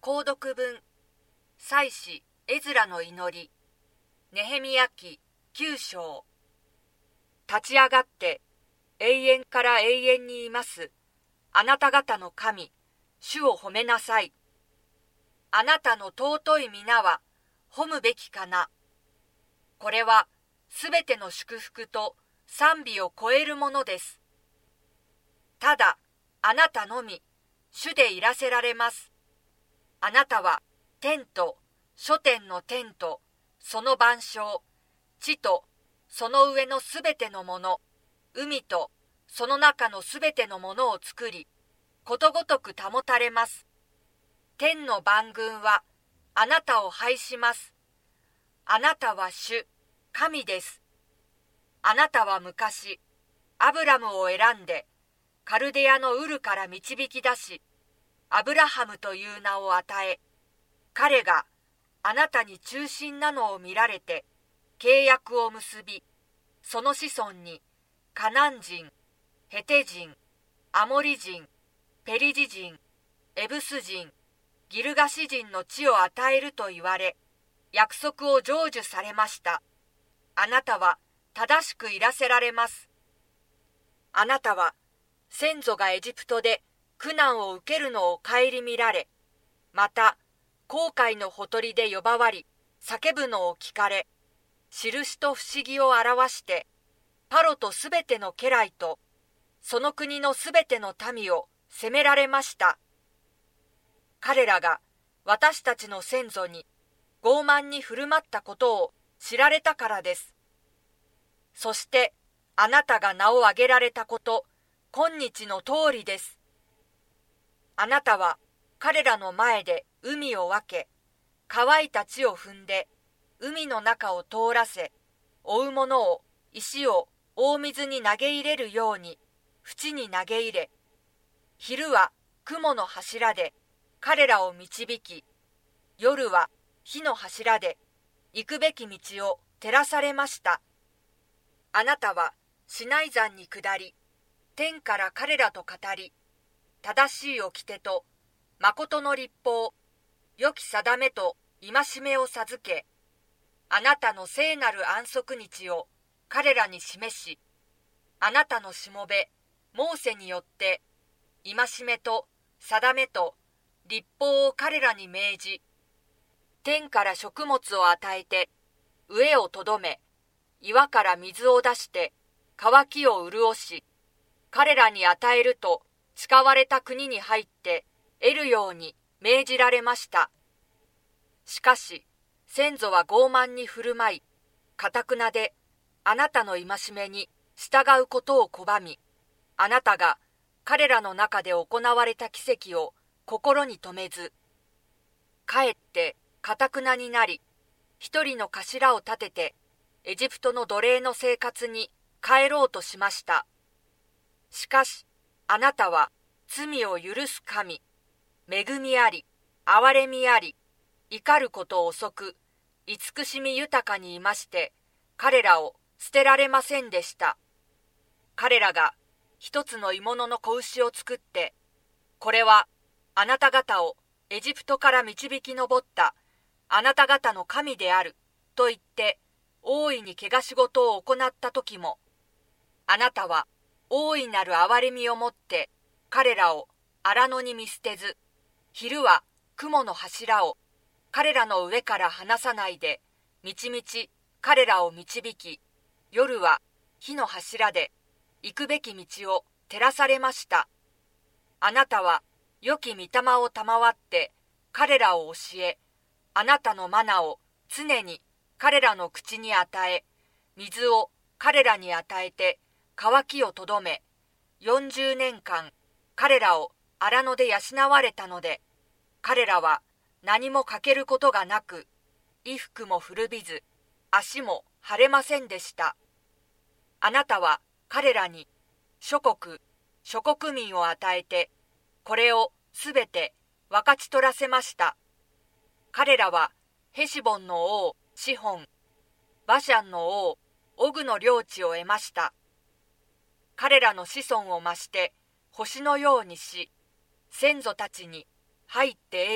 購読文、祭司エズラの祈り、ネヘミヤ記9章。立ち上がって永遠から永遠にいますあなた方の神、主を褒めなさい。あなたの尊い皆は褒むべきかな。これはすべての祝福と賛美を超えるものです。ただあなたのみ主でいらせられます。あなたは天と諸天の天とその万象、地とその上のすべてのもの、海とその中のすべてのものを作り、ことごとく保たれます。天の万軍はあなたを拝します。あなたは主、神です。あなたは昔、アブラムを選んで、カルデアのウルから導き出し、アブラハムという名を与え、彼があなたに忠心なのを見られて、契約を結び、その子孫にカナン人、ヘテ人、アモリ人、ペリジ人、エブス人、ギルガシ人の地を与えると言われ、約束を成就されました。あなたは正しくいらせられます。あなたは先祖がエジプトで苦難を受けるのを顧みられ、また紅海のほとりで呼ばわり、叫ぶのを聞かれ、印と不思議を表して、パロとすべての家来と、その国のすべての民を責められました。彼らが私たちの先祖に傲慢に振る舞ったことを知られたからです。そしてあなたが名を挙げられたこと、今日の通りです。あなたは彼らの前で海を分け、乾いた地を踏んで、海の中を通らせ、追う者を石を大水に投げ入れるように、淵に投げ入れ、昼は雲の柱で彼らを導き、夜は火の柱で行くべき道を照らされました。あなたはシナイ山に下り、天から彼らと語り、正しい掟と誠の律法、良き定めと戒めを授け、あなたの聖なる安息日を彼らに示し、あなたのしもべモーセによって戒めと定めと律法を彼らに命じ、天から食物を与えて飢えをとどめ、岩から水を出して渇きを潤し、彼らに与えると誓われた国に入って得るように命じられました。しかし先祖は傲慢に振る舞い、頑なであなたの戒めに従うことを拒み、あなたが彼らの中で行われた奇跡を心に留めず、かえって頑なになり、一人の頭を立ててエジプトの奴隷の生活に帰ろうとしました。しかしあなたは罪を許す神、恵みあり、憐れみあり、怒ること遅く、慈しみ豊かにいまして、彼らを捨てられませんでした。彼らが一つの鋳物の子牛を作って、これはあなた方をエジプトから導き上ったあなた方の神であると言って、大いに汚し事を行った時も、あなたは大いなる憐れみをもって彼らを荒野に見捨てず、昼は雲の柱を彼らの上から離さないで、みちみち彼らを導き、夜は火の柱で行くべき道を照らされました。あなたは良き御霊を賜って彼らを教え、あなたのマナを常に彼らの口に与え、水を彼らに与えて渇きをとどめ、40年間彼らを荒野で養われたので、彼らは何も欠けることがなく、衣服も古びず、足も腫れませんでした。あなたは彼らに諸国民を与えて、これをすべて分かち取らせました。彼らはヘシボンの王シホン、バシャンの王オグの領地を得ました。彼らの子孫を増して星のようにし、先祖たちに入って得よ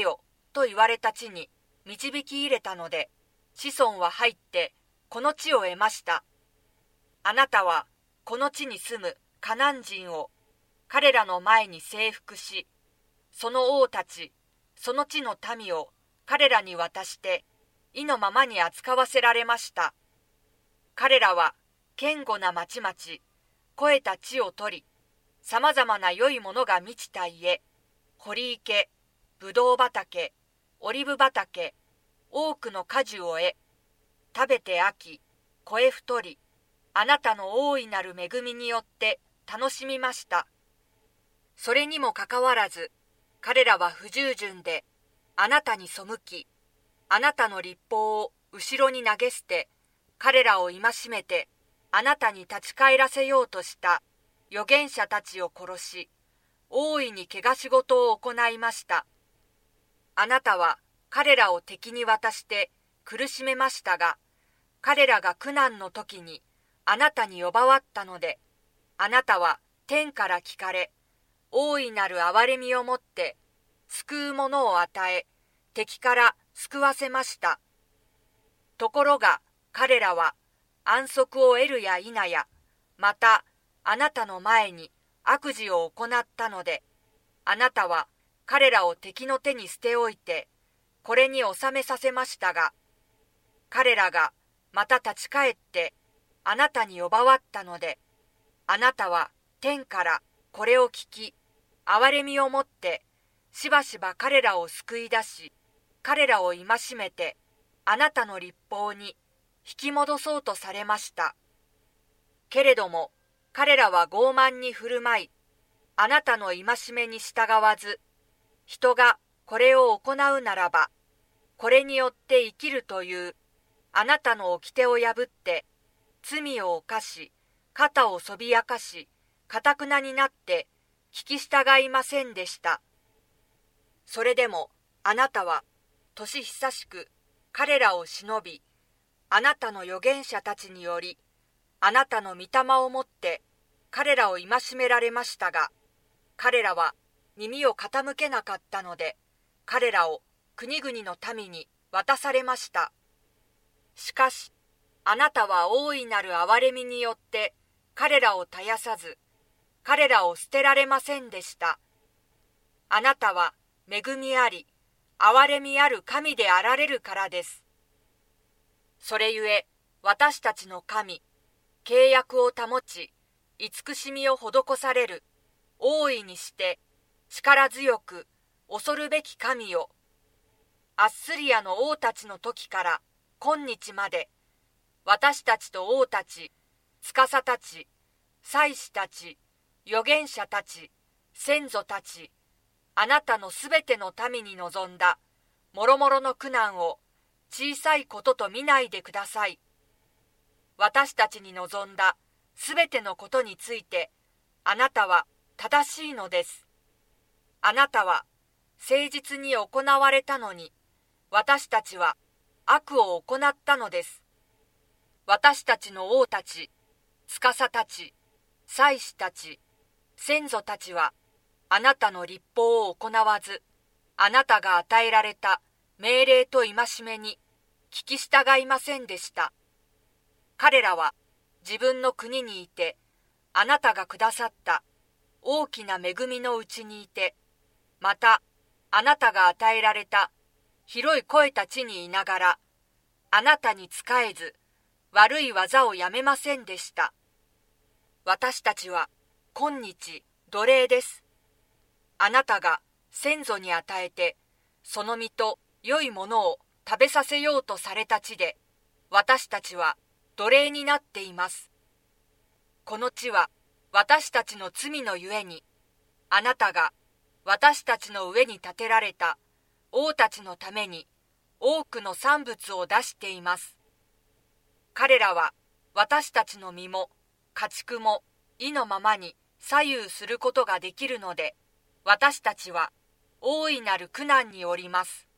と言われた地に導き入れたので、子孫は入ってこの地を得ました。あなたはこの地に住むカナン人を彼らの前に征服し、その王たち、その地の民を彼らに渡して意のままに扱わせられました。彼らは堅固な町々、肥えた地を取り、さまざまな良いものが満ちた家、堀池、ぶどう畑、オリブ畑、多くの果樹を得、食べて飽き、肥え太り、あなたの大いなる恵みによって楽しみました。それにもかかわらず、彼らは不従順で、あなたに背き、あなたの律法を後ろに投げ捨て、彼らを戒めて、あなたに立ち返らせようとした預言者たちを殺し、大いに汚し事を行いました。あなたは彼らを敵に渡して苦しめましたが、彼らが苦難の時にあなたに呼ばわったので、あなたは天から聞かれ、大いなる憐れみをもって救うものを与え、敵から救わせました。ところが彼らは安息を得るや否や、またあなたの前に悪事を行ったので、あなたは彼らを敵の手に捨ておいて、これに収めさせましたが、彼らがまた立ち返ってあなたに呼ばわったので、あなたは天からこれを聞き、憐れみをもってしばしば彼らを救い出し、彼らを戒めてあなたの律法に引き戻そうとされました。けれども彼らは傲慢に振る舞い、あなたの戒めに従わず、人がこれを行うならば、これによって生きるというあなたの掟を破って罪を犯し、肩をそびやかし、頑なになって聞き従いませんでした。それでもあなたは年久しく彼らを忍び、あなたの預言者たちにより、あなたの御霊をもって彼らを戒められましたが、彼らは耳を傾けなかったので、彼らを国々の民に渡されました。しかし、あなたは大いなる憐れみによって彼らを絶やさず、彼らを捨てられませんでした。あなたは恵みあり、憐れみある神であられるからです。それゆえ、私たちの神、契約を保ち、慈しみを施される、大いにして力強く恐るべき神よ。アッスリアの王たちの時から今日まで、私たちと王たち、司たち、祭司たち、預言者たち、先祖たち、あなたのすべての民に臨んだもろもろの苦難を小さいことと見ないでください。私たちに臨んだすべてのことについて、あなたは正しいのです。あなたは誠実に行われたのに、私たちは悪を行ったのです。私たちの王たち、司たち、祭司たち、先祖たちは、あなたの律法を行わず、あなたが与えられた命令と戒めに聞き従いませんでした。彼らは自分の国にいて、あなたがくださった大きな恵みのうちにいて、またあなたが与えられた広い肥えた地にいながら、あなたに仕えず、悪い技をやめませんでした。私たちは今日奴隷です。あなたが先祖に与えて、その実と良いものを食べさせようとされた地で、私たちは奴隷になっています。この地は私たちの罪のゆえに、あなたが私たちの上に建てられた王たちのために多くの産物を出しています。彼らは私たちの身も家畜も意のままに左右することができるので、私たちは大いなる苦難におります。